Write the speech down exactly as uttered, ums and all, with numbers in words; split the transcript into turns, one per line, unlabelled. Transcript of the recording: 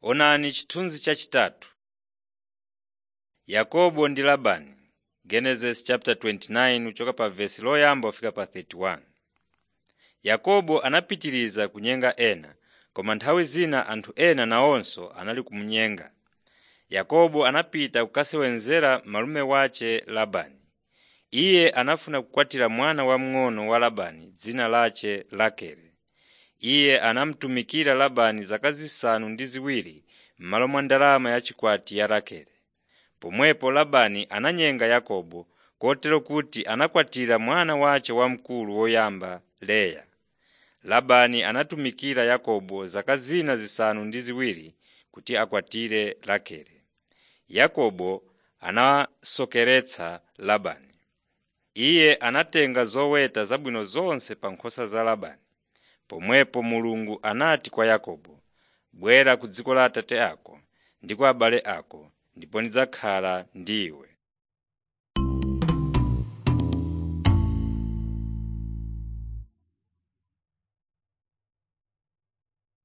Onani chithunzi chachitatu. Yakobo ndi Labani. Genesis chapter twenty-nine uchoka pa verse loyamba ufika pa thirty-one. Yakobo anapitiriza kunyenga ena, koma nthawi zina anthu ena nawonso anali kumunyenga. Yakobo anapita kukasewenzera malume wace Labani. Iye anafuna kukwatira mwana wamng'ono wa Labani dzina lace Rakele. Iye anamtumikira Labani zaka zisanu ndi ziwiri m'malo mwa ndalama ya chikwati ya Rakele. Pomwepo Labani ananyenga Yakobo kotero kuti anakwatira mwana wace wamkulu woyamba Leya. Labani anatumikira Yakobo zaka zina zisanu ndi ziwiri kuti akwatire Rakele. Yakobo anasokeretsa Labani. Iye anatenga zoweta zabwino zonse pa nkhosa za Labani. Pomwepo Mulungu anati kwa Yakobo, "Bwera ku dziko la Atate ako ndi kwa abale ako, ndipo ndidzakhala ndiwe."